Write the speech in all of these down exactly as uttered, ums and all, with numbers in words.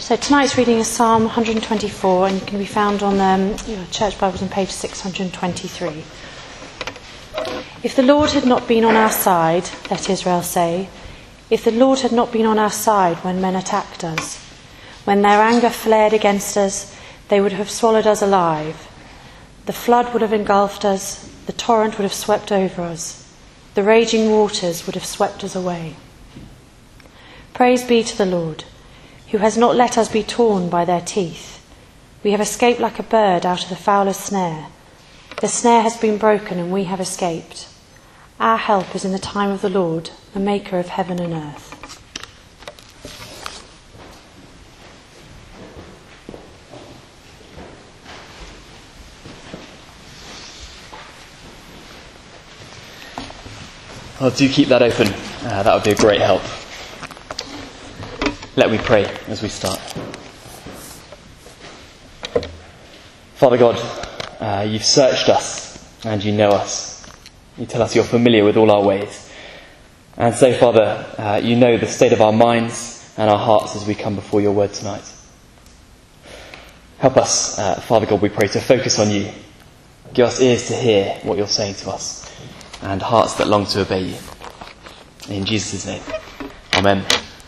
So tonight's reading is Psalm one hundred twenty-four, and it can be found on um, your church Bibles on page six hundred twenty-three. If the Lord had not been on our side, let Israel say, if the Lord had not been on our side when men attacked us, when their anger flared against us, they would have swallowed us alive. The flood would have engulfed us, the torrent would have swept over us, the raging waters would have swept us away. Praise be to the Lord, who has not let us be torn by their teeth. We have escaped like a bird out of the fowler's snare. The snare has been broken and we have escaped. Our help is in the time of the Lord, the maker of heaven and earth. Well, do keep that open. Uh, that would be a great help. Let me pray as we start. Father God, uh, you've searched us and you know us. You tell us you're familiar with all our ways. And so, Father, uh, you know the state of our minds and our hearts as we come before your word tonight. Help us, uh, Father God, we pray, to focus on you. Give us ears to hear what you're saying to us and hearts that long to obey you. In Jesus' name, amen.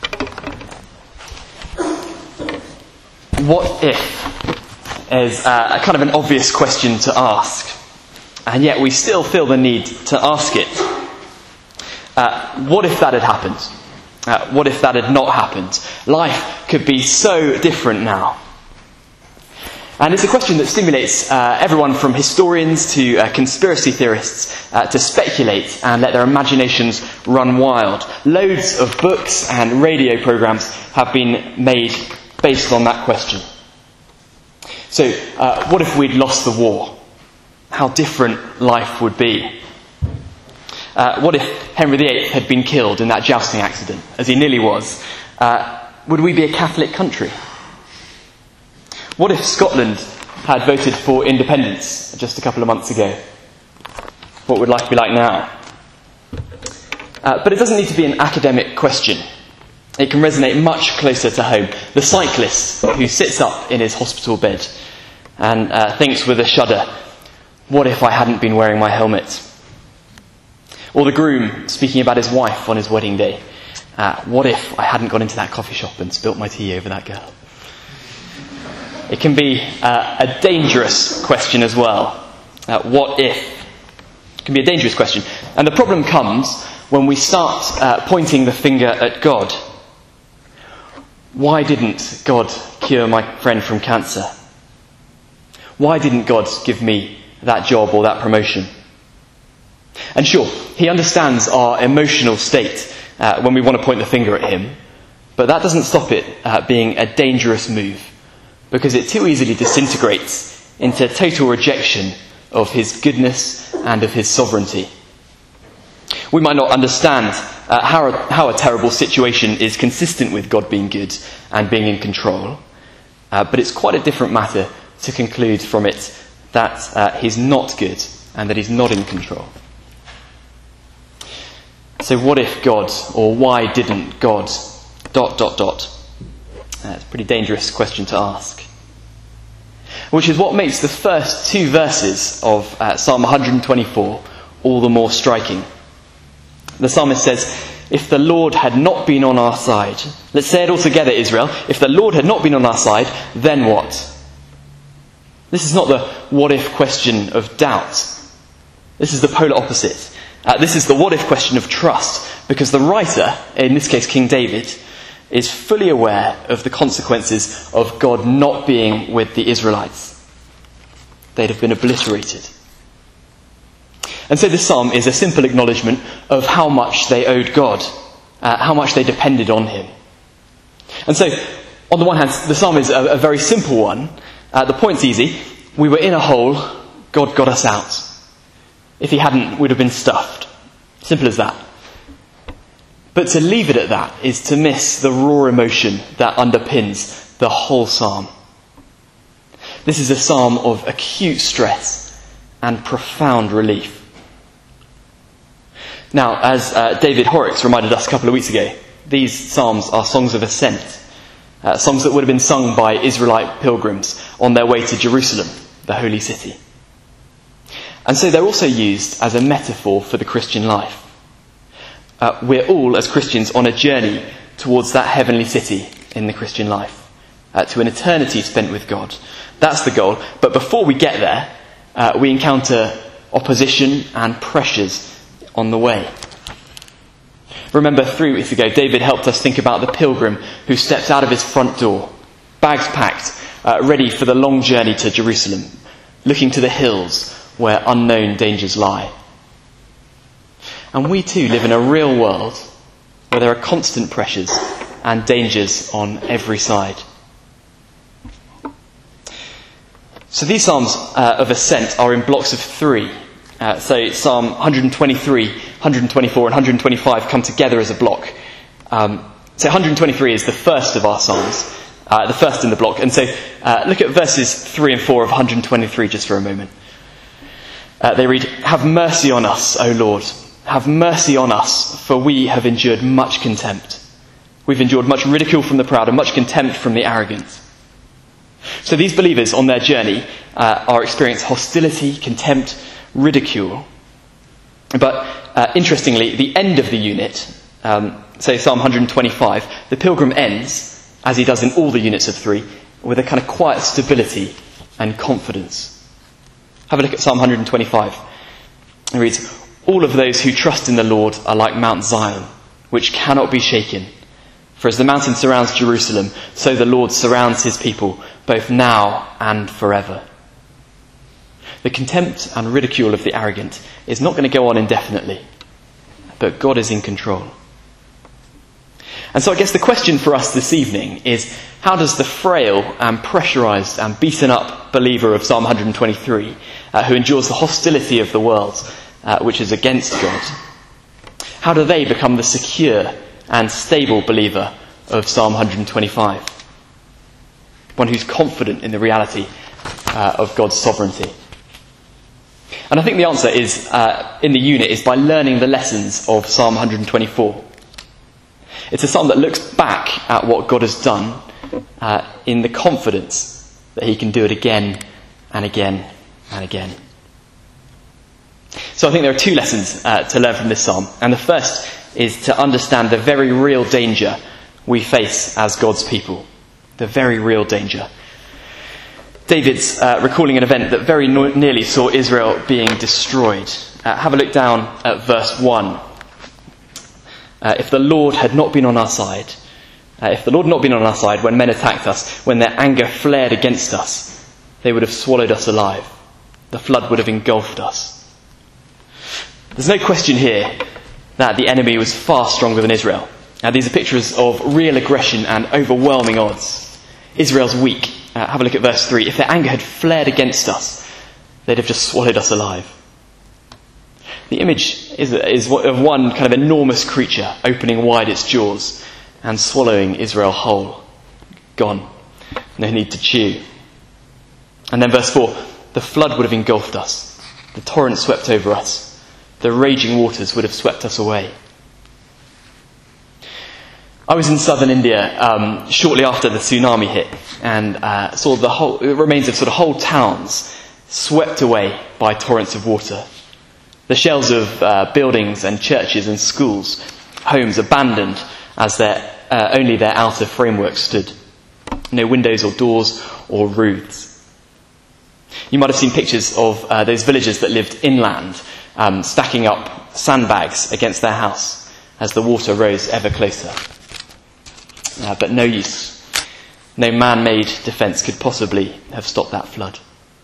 What if is uh, a kind of an obvious question to ask, and yet we still feel the need to ask it. Uh, what if that had happened? Uh, what if that had not happened? Life could be so different now. And it's a question that stimulates uh, everyone from historians to uh, conspiracy theorists uh, to speculate and let their imaginations run wild. Loads of books and radio programmes have been made based on that question. So, uh, what if we'd lost the war? How different life would be. Uh, what if Henry the Eighth had been killed in that jousting accident, as he nearly was? Uh, would we be a Catholic country? What if Scotland had voted for independence just a couple of months ago? What would life be like now? Uh, but it doesn't need to be an academic question. It can resonate much closer to home. The cyclist who sits up in his hospital bed and uh, thinks with a shudder, what if I hadn't been wearing my helmet? Or the groom speaking about his wife on his wedding day. Uh, what if I hadn't gone into that coffee shop and spilt my tea over that girl? It can be uh, a dangerous question as well. Uh, what if? It can be a dangerous question. And the problem comes when we start uh, pointing the finger at God. Why didn't God cure my friend from cancer? Why didn't God give me that job or that promotion? And sure, he understands our emotional state uh, when we want to point the finger at him, but that doesn't stop it uh, being a dangerous move, because it too easily disintegrates into total rejection of his goodness and of his sovereignty. We might not understand uh, how, how a terrible situation is consistent with God being good and being in control, uh, but it's quite a different matter to conclude from it that uh, he's not good and that he's not in control. So what if God, or why didn't God, dot, dot, dot? Uh, it's a pretty dangerous question to ask. Which is what makes the first two verses of uh, Psalm one hundred twenty-four all the more striking. The psalmist says, if the Lord had not been on our side, let's say it all together, Israel, if the Lord had not been on our side, then what? This is not the what if question of doubt. This is the polar opposite. Uh, this is the what if question of trust, because the writer, in this case King David, is fully aware of the consequences of God not being with the Israelites. They'd have been obliterated. And so this psalm is a simple acknowledgement of how much they owed God, uh, how much they depended on him. And so, on the one hand, the psalm is a, a very simple one. Uh, the point's easy. We were in a hole, God got us out. If he hadn't, we'd have been stuffed. Simple as that. But to leave it at that is to miss the raw emotion that underpins the whole psalm. This is a psalm of acute stress and profound relief. Now, as uh, David Horrocks reminded us a couple of weeks ago, these psalms are songs of ascent. uh, songs that would have been sung by Israelite pilgrims on their way to Jerusalem, the holy city. And so they're also used as a metaphor for the Christian life. Uh, we're all, as Christians, on a journey towards that heavenly city in the Christian life, uh, to an eternity spent with God. That's the goal. But before we get there, uh, we encounter opposition and pressures on the way. Remember, three weeks ago, David helped us think about the pilgrim who steps out of his front door, bags packed, uh, ready for the long journey to Jerusalem, looking to the hills where unknown dangers lie. And we too live in a real world where there are constant pressures and dangers on every side. So these psalms uh, of ascent are in blocks of three. Uh, so Psalm one twenty-three, one twenty-four and one twenty-five come together as a block. Um, so one twenty-three is the first of our psalms, uh, the first in the block. And so uh, look at verses three and four of one twenty-three just for a moment. Uh, they read, "Have mercy on us, O Lord. Have mercy on us, for we have endured much contempt. We've endured much ridicule from the proud and much contempt from the arrogant." So these believers on their journey uh, are experiencing hostility, contempt, ridicule. But uh, interestingly, the end of the unit, um, say Psalm one twenty-five, the pilgrim ends, as he does in all the units of three, with a kind of quiet stability and confidence. Have a look at Psalm one twenty-five. It reads, "All of those who trust in the Lord are like Mount Zion, which cannot be shaken. For as the mountain surrounds Jerusalem, so the Lord surrounds his people, both now and forever." The contempt and ridicule of the arrogant is not going to go on indefinitely, but God is in control. And so I guess the question for us this evening is, how does the frail and pressurised and beaten up believer of Psalm one twenty-three, uh, who endures the hostility of the world, uh, which is against God, how do they become the secure and stable believer of Psalm one twenty-five? One who's confident in the reality uh, of God's sovereignty. And I think the answer is, uh, in the unit, is by learning the lessons of Psalm one twenty-four. It's a psalm that looks back at what God has done uh, in the confidence that he can do it again and again and again. So I think there are two lessons uh, to learn from this psalm. And the first is to understand the very real danger we face as God's people. The very real danger. David's uh, recalling an event that very no- nearly saw Israel being destroyed. Uh, have a look down at verse one. Uh, if the Lord had not been on our side, uh, if the Lord had not been on our side when men attacked us, when their anger flared against us, they would have swallowed us alive. The flood would have engulfed us. There's no question here that the enemy was far stronger than Israel. Now, these are pictures of real aggression and overwhelming odds. Israel's weak. Uh, have a look at verse three. If their anger had flared against us, they'd have just swallowed us alive. The image is, is of one kind of enormous creature opening wide its jaws and swallowing Israel whole. Gone. No need to chew. And then verse four. The flood would have engulfed us. The torrent swept over us. The raging waters would have swept us away. I was in southern India um, shortly after the tsunami hit and uh, saw the whole the remains of sort of whole towns swept away by torrents of water. The shells of uh, buildings and churches and schools, homes abandoned as their, uh, only their outer framework stood. No windows or doors or roofs. You might have seen pictures of uh, those villagers that lived inland, um, stacking up sandbags against their house as the water rose ever closer. Uh, but no use. No man-made defence could possibly have stopped that flood.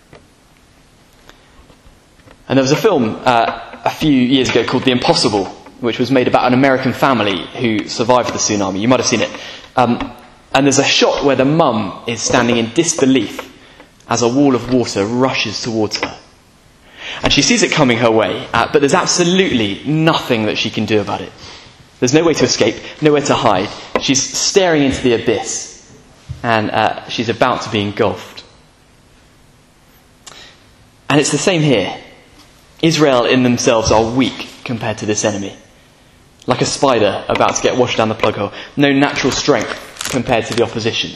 And there was a film uh, a few years ago called The Impossible, which was made about an American family who survived the tsunami. You might have seen it. Um, and there's a shot where the mum is standing in disbelief as a wall of water rushes towards her. And she sees it coming her way, uh, but there's absolutely nothing that she can do about it. There's no way to escape, nowhere to hide. She's staring into the abyss, and uh, she's about to be engulfed. And it's the same here. Israel in themselves are weak compared to this enemy. Like a spider about to get washed down the plug hole. No natural strength compared to the opposition.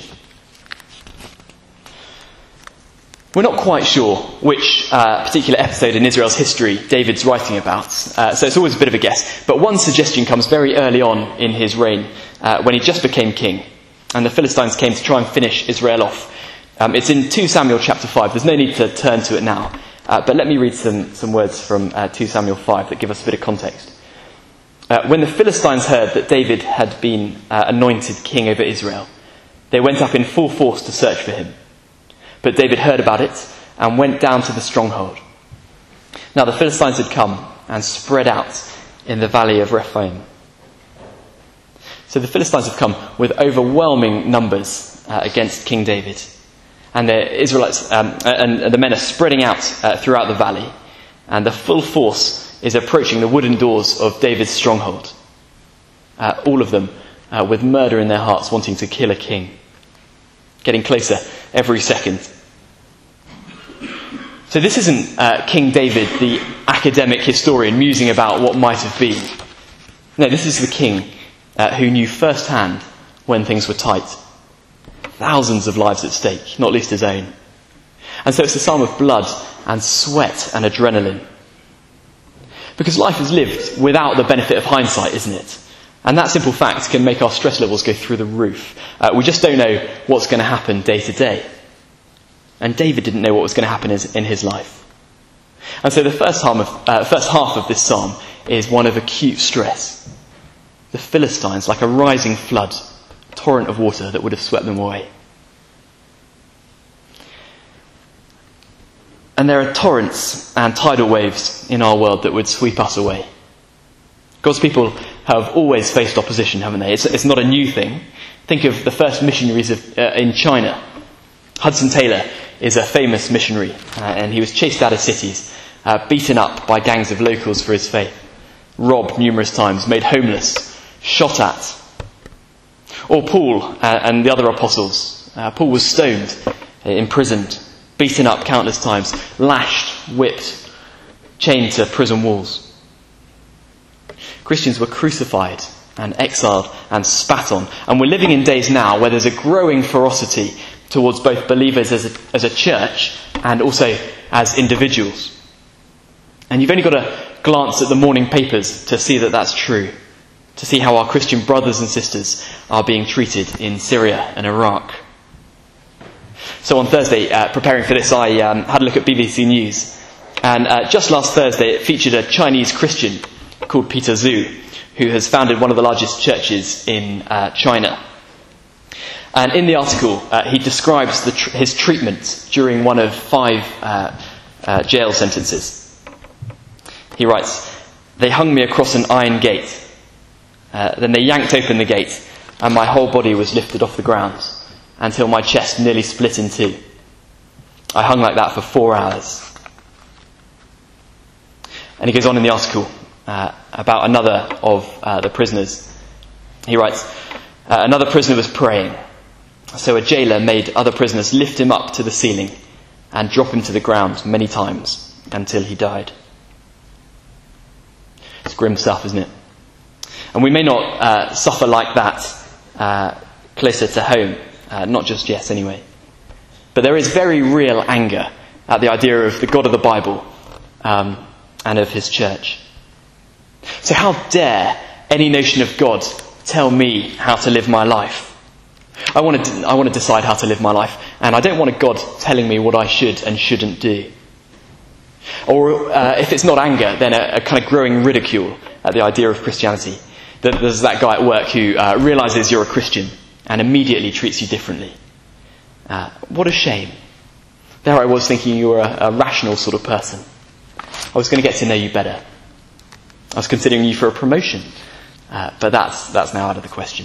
We're not quite sure which uh, particular episode in Israel's history David's writing about, uh, so it's always a bit of a guess. But one suggestion comes very early on in his reign, uh, when he just became king, and the Philistines came to try and finish Israel off. Um, it's in Second Samuel chapter five. There's no need to turn to it now, uh, but let me read some, some words from uh, Second Samuel five that give us a bit of context. Uh, when the Philistines heard that David had been uh, anointed king over Israel, they went up in full force to search for him. But David heard about it and went down to the stronghold. Now the Philistines had come and spread out in the valley of Rephaim. So the Philistines have come with overwhelming numbers uh, against King David. And the Israelites um, and the men are spreading out uh, throughout the valley. And the full force is approaching the wooden doors of David's stronghold. Uh, all of them uh, with murder in their hearts, wanting to kill a king. Getting closer every second. So this isn't uh, King David, the academic historian, musing about what might have been. No, this is the king uh, who knew firsthand when things were tight. Thousands of lives at stake, not least his own. And so it's a psalm of blood and sweat and adrenaline. Because life is lived without the benefit of hindsight, isn't it? And that simple fact can make our stress levels go through the roof. Uh, we just don't know what's going to happen day to day. And David didn't know what was going to happen in his life. And so the first, half of, uh, first half of this psalm is one of acute stress. The Philistines, like a rising flood, a torrent of water that would have swept them away. And there are torrents and tidal waves in our world that would sweep us away. God's people have always faced opposition, haven't they? It's, it's not a new thing. Think of the first missionaries of, uh, in China. Hudson Taylor is a famous missionary, uh, and he was chased out of cities, uh, beaten up by gangs of locals for his faith, robbed numerous times, made homeless, shot at. Or Paul uh, and the other apostles. Uh, Paul was stoned, uh, imprisoned, beaten up countless times, lashed, whipped, chained to prison walls. Christians were crucified and exiled and spat on. And we're living in days now where there's a growing ferocity towards both believers as a, as a church and also as individuals. And you've only got to glance at the morning papers to see that that's true. To see how our Christian brothers and sisters are being treated in Syria and Iraq. So on Thursday, uh, preparing for this, I um, had a look at B B C News. And uh, just last Thursday, it featured a Chinese Christian called Peter Zhu, who has founded one of the largest churches in uh, China. And in the article, uh, he describes the tr- his treatment during one of five uh, uh, jail sentences. He writes, "They hung me across an iron gate. Uh, then they yanked open the gate, and my whole body was lifted off the ground until my chest nearly split in two. I hung like that for four hours." And he goes on in the article uh, about another of uh, the prisoners. He writes, uh, "Another prisoner was praying. So a jailer made other prisoners lift him up to the ceiling and drop him to the ground many times until he died." It's grim stuff, isn't it? And we may not uh, suffer like that uh, closer to home, uh, not just yet anyway. But there is very real anger at the idea of the God of the Bible um, and of his church. So how dare any notion of God tell me how to live my life? I want to, I want to decide how to live my life, and I don't want a God telling me what I should and shouldn't do. Or uh, if it's not anger, then a, a kind of growing ridicule at the idea of Christianity. There's that guy at work who uh, realises you're a Christian and immediately treats you differently. Uh, what a shame. There I was thinking you were a, a rational sort of person. I was going to get to know you better. I was considering you for a promotion. Uh, but that's, that's now out of the question.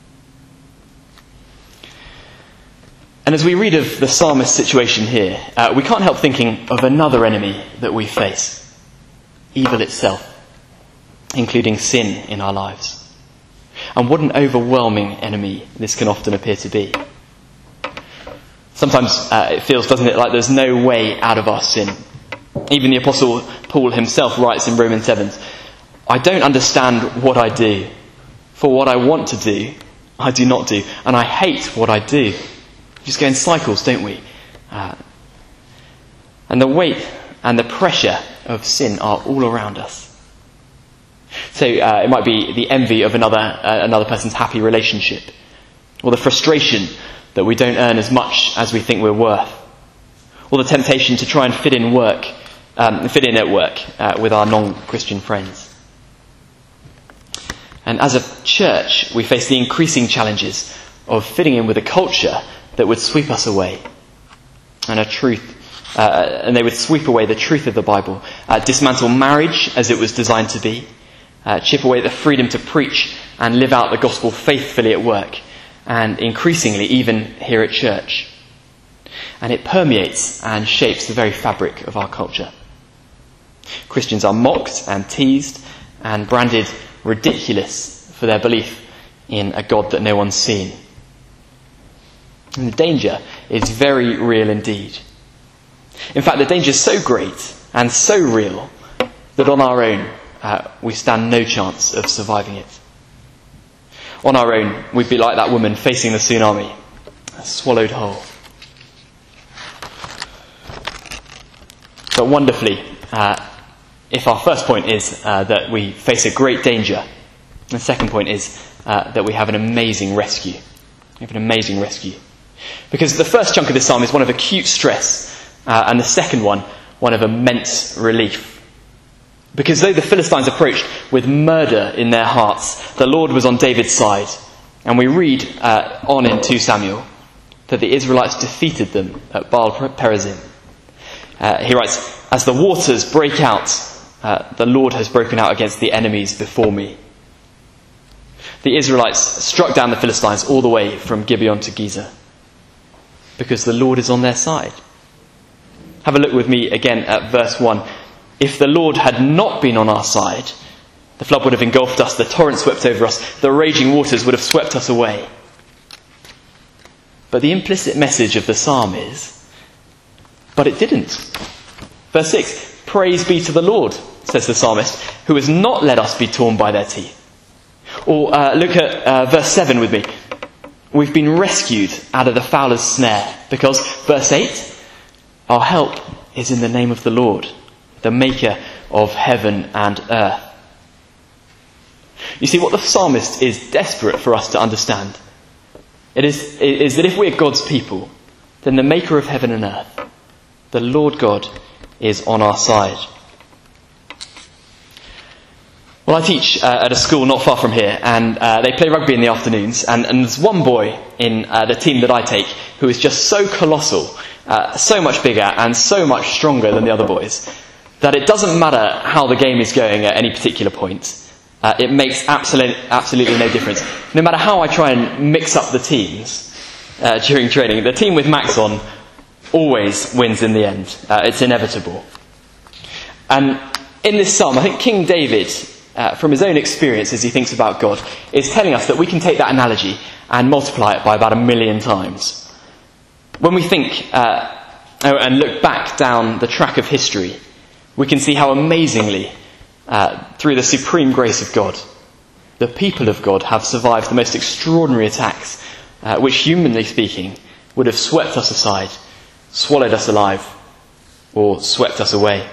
And as we read of the psalmist's situation here, uh, we can't help thinking of another enemy that we face. Evil itself, including sin in our lives. And what an overwhelming enemy this can often appear to be. Sometimes uh, it feels, doesn't it, like there's no way out of our sin. Even the Apostle Paul himself writes in Romans seven, "I don't understand what I do, for what I want to do, I do not do, and I hate what I do. We just go in cycles, don't we? Uh, and the weight and the pressure of sin are all around us. So uh, it might be the envy of another uh, another person's happy relationship, or the frustration that we don't earn as much as we think we're worth, or the temptation to try and fit in work, um, fit in at work uh, with our non-Christian friends. And as a church, we face the increasing challenges of fitting in with a culture that would sweep us away, and a truth, uh, and they would sweep away the truth of the Bible, uh, dismantle marriage as it was designed to be, uh, chip away the freedom to preach and live out the gospel faithfully at work, and increasingly even here at church. And it permeates and shapes the very fabric of our culture. Christians are mocked and teased and branded ridiculous for their belief in a God that no one's seen. And the danger is very real indeed. In fact, the danger is so great and so real that on our own uh, we stand no chance of surviving it. On our own, we'd be like that woman facing the tsunami, swallowed whole. But wonderfully, uh, if our first point is uh, that we face a great danger, the second point is uh, that we have an amazing rescue. We have an amazing rescue. Because the first chunk of this psalm is one of acute stress, uh, and the second one, one of immense relief. Because though the Philistines approached with murder in their hearts, the Lord was on David's side. And we read uh, on in Second Samuel that the Israelites defeated them at Baal Perazim. Uh, he writes, "As the waters break out, uh, the Lord has broken out against the enemies before me." The Israelites struck down the Philistines all the way from Gibeon to Gezer, because the Lord is on their side. Have a look with me again at verse one. "If the Lord had not been on our side, the flood would have engulfed us, the torrent swept over us, the raging waters would have swept us away." But the implicit message of the psalm is, but it didn't. Verse six, "Praise be to the Lord," says the psalmist, "who has not let us be torn by their teeth." Or uh, look at uh, verse seven with me. "We've been rescued out of the fowler's snare," because, verse eight, "Our help is in the name of the Lord, the maker of heaven and earth." You see, what the psalmist is desperate for us to understand it is, is that if we're God's people, then the maker of heaven and earth, the Lord God, is on our side. Well, I teach uh, at a school not far from here, and uh, they play rugby in the afternoons, and, and there's one boy in uh, the team that I take who is just so colossal, uh, so much bigger and so much stronger than the other boys, that it doesn't matter how the game is going at any particular point. Uh, it makes absolute, absolutely no difference. No matter how I try and mix up the teams uh, during training, the team with Max on always wins in the end. Uh, it's inevitable. And in this psalm, I think King David, uh, from his own experience as he thinks about God, is telling us that we can take that analogy and multiply it by about a million times. When we think uh, and look back down the track of history, we can see how amazingly, uh, through the supreme grace of God, the people of God have survived the most extraordinary attacks, uh, which, humanly speaking, would have swept us aside, swallowed us alive, or swept us away.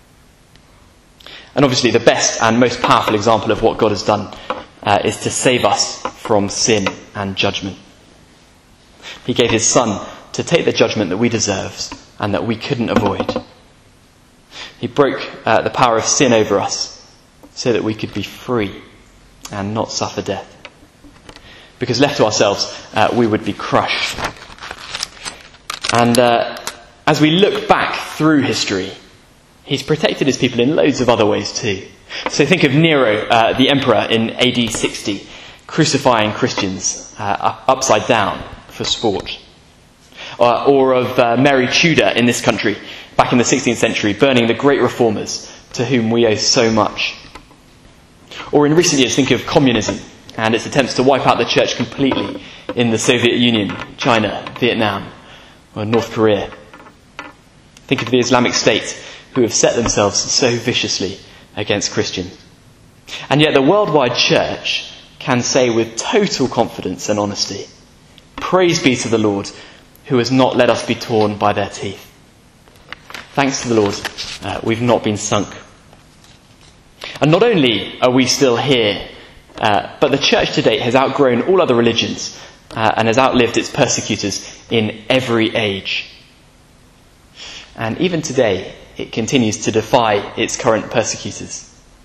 And obviously the best and most powerful example of what God has done uh, is to save us from sin and judgment. He gave his Son to take the judgment that we deserved and that we couldn't avoid. He broke uh, the power of sin over us so that we could be free and not suffer death. Because left to ourselves, uh, we would be crushed. And uh, as we look back through history, he's protected his people in loads of other ways too. So think of Nero, uh, the emperor in A D sixty, crucifying Christians uh, upside down for sport. Uh, or of uh, Mary Tudor in this country, back in the sixteenth century, burning the great reformers to whom we owe so much. Or in recent years, think of communism and its attempts to wipe out the church completely in the Soviet Union, China, Vietnam, or North Korea. Think of the Islamic State, who have set themselves so viciously against Christians. And yet the worldwide church can say with total confidence and honesty, "Praise be to the Lord, who has not let us be torn by their teeth." Thanks to the Lord, uh, we've not been sunk. And not only are we still here, uh, but the church to date has outgrown all other religions uh, and has outlived its persecutors in every age. And even today, it continues to defy its current persecutors.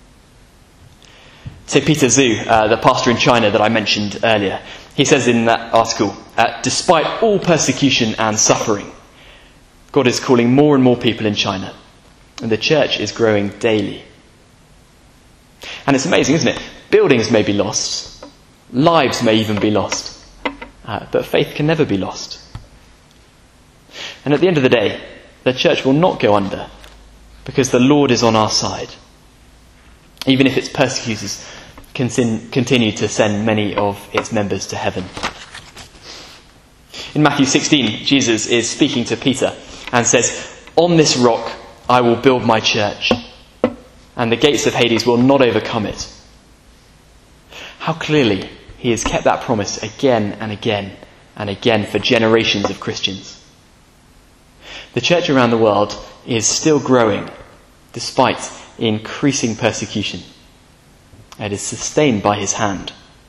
So Peter Zhu, uh, the pastor in China that I mentioned earlier, he says in that article, uh, despite all persecution and suffering, God is calling more and more people in China, and the church is growing daily. And it's amazing, isn't it? Buildings may be lost, lives may even be lost, uh, but faith can never be lost. And at the end of the day, the church will not go under, because the Lord is on our side, even if its persecutors continue to send many of its members to heaven. In Matthew sixteen, Jesus is speaking to Peter and says, "On this rock I will build my church, and the gates of Hades will not overcome it." How clearly he has kept that promise again and again and again for generations of Christians. The church around the world is still growing despite increasing persecution. It is sustained by his hand.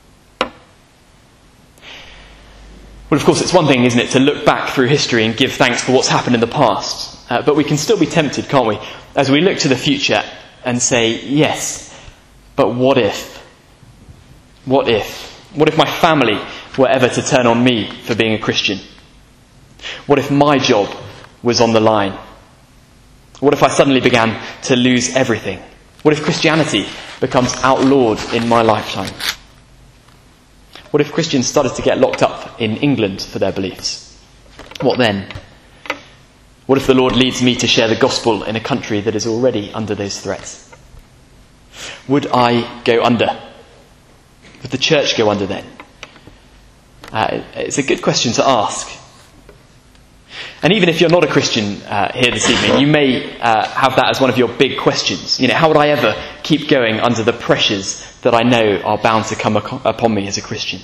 Well, of course, it's one thing, isn't it, to look back through history and give thanks for what's happened in the past. Uh, but we can still be tempted, can't we, as we look to the future and say, yes, but what if? What if? What if my family were ever to turn on me for being a Christian? What if my job was on the line? What if I suddenly began to lose everything? What if Christianity becomes outlawed in my lifetime? What if Christians started to get locked up in England for their beliefs? What then? What if the Lord leads me to share the gospel in a country that is already under those threats? Would I go under? Would the church go under then? Uh, it's a good question to ask. And even if you're not a Christian uh, here this evening, you may uh, have that as one of your big questions. You know, how would I ever keep going under the pressures that I know are bound to come ac- upon me as a Christian?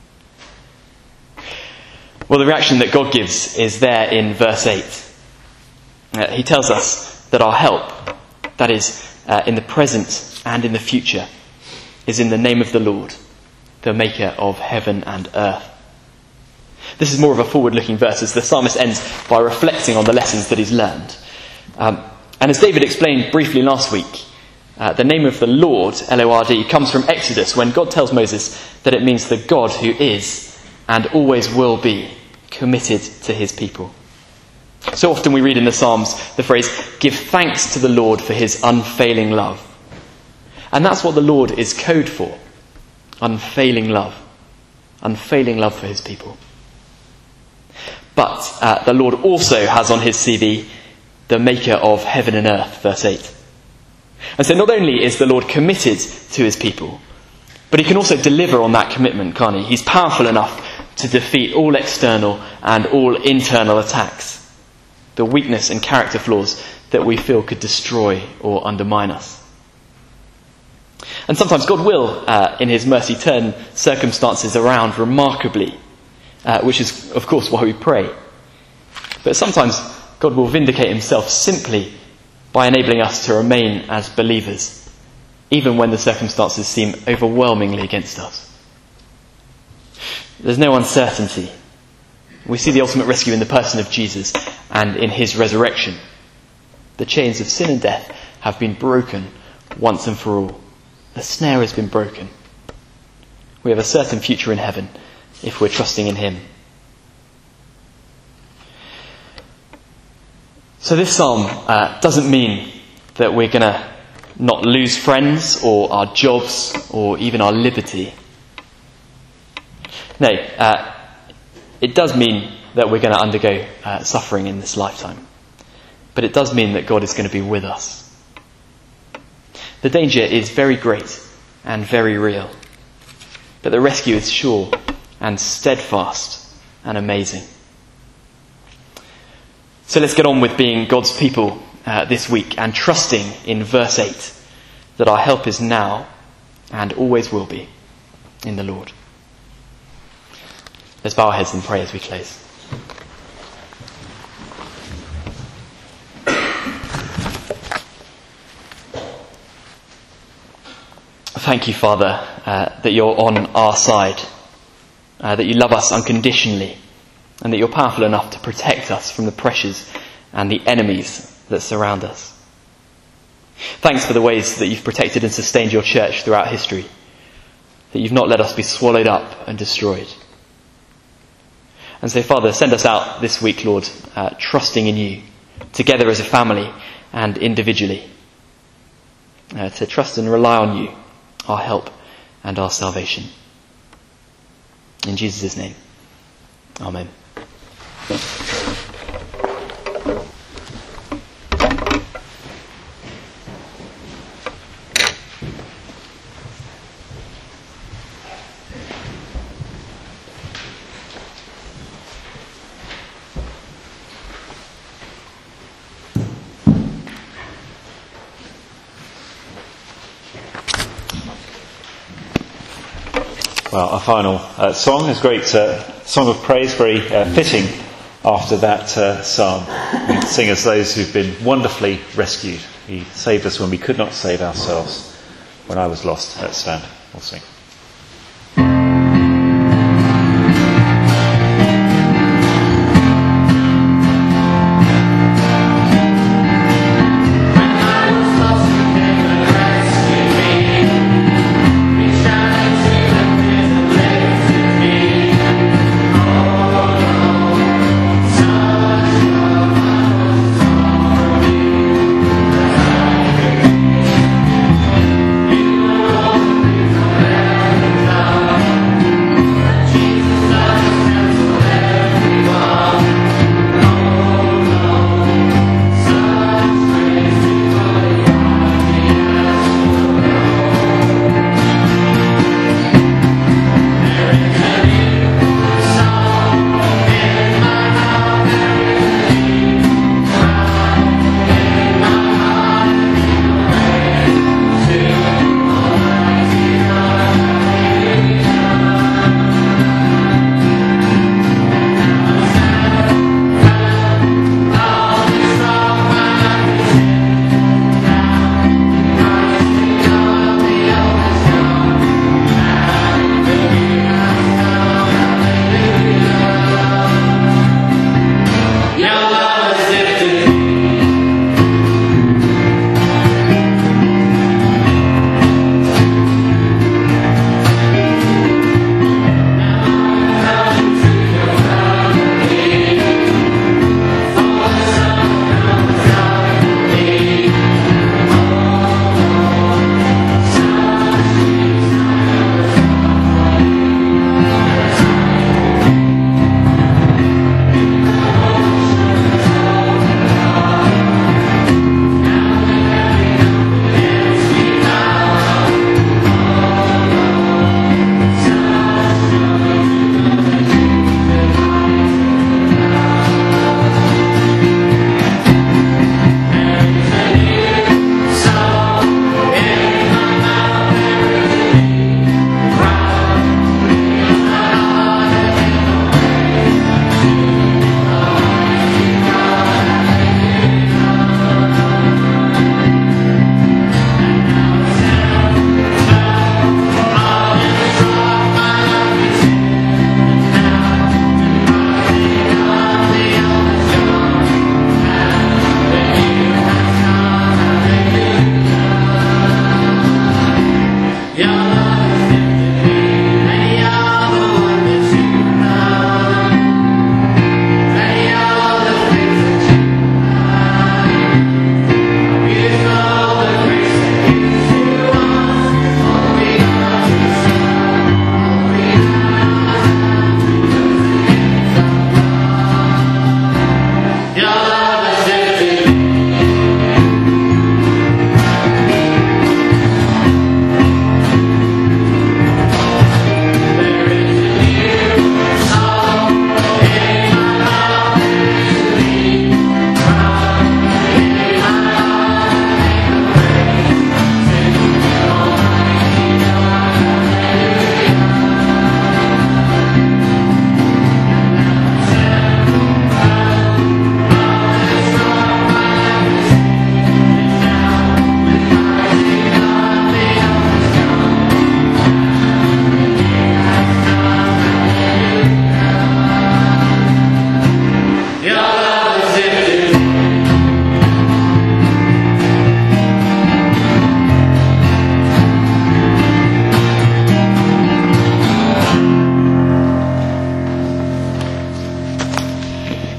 Well, the reaction that God gives is there in verse eight. Uh, he tells us that our help, that is, uh, in the present and in the future, is in the name of the Lord, the maker of heaven and earth. This is more of a forward-looking verse as the psalmist ends by reflecting on the lessons that he's learned. Um, and as David explained briefly last week, uh, the name of the Lord, L O R D, comes from Exodus when God tells Moses that it means the God who is and always will be committed to his people. So often we read in the Psalms the phrase, "Give thanks to the Lord for his unfailing love." And that's what the Lord is code for. Unfailing love. Unfailing love for his people. But uh, the Lord also has on his C V the maker of heaven and earth, verse eight. And so not only is the Lord committed to his people, but he can also deliver on that commitment, can't he? He's powerful enough to defeat all external and all internal attacks, the weakness and character flaws that we feel could destroy or undermine us. And sometimes God will, uh, in his mercy, turn circumstances around remarkably, uh, which is, of course, why we pray. But sometimes God will vindicate himself simply by enabling us to remain as believers, even when the circumstances seem overwhelmingly against us. There's no uncertainty. We see the ultimate rescue in the person of Jesus and in his resurrection. The chains of sin and death have been broken once and for all. The snare has been broken. We have a certain future in heaven if we're trusting in him. So this psalm uh, doesn't mean that we're going to not lose friends or our jobs or even our liberty. No, uh, it does mean that we're going to undergo uh, suffering in this lifetime. But it does mean that God is going to be with us. The danger is very great and very real. But the rescue is sure and steadfast and amazing. So let's get on with being God's people uh, this week and trusting in verse eight that our help is now and always will be in the Lord. Let's bow our heads and pray as we close. Thank you, Father, uh, that you're on our side, uh, that you love us unconditionally, and that you're powerful enough to protect us from the pressures and the enemies that surround us. Thanks for the ways that you've protected and sustained your church throughout history, that you've not let us be swallowed up and destroyed. And so, Father, send us out this week, Lord, uh, trusting in you, together as a family and individually, uh, to trust and rely on you, our help and our salvation. In Jesus' name, amen. Well, our final uh, song is a great uh, song of praise, very uh, fitting after that uh, psalm. We sing as those who've been wonderfully rescued. He saved us when we could not save ourselves. When I was lost, let's stand, we'll sing.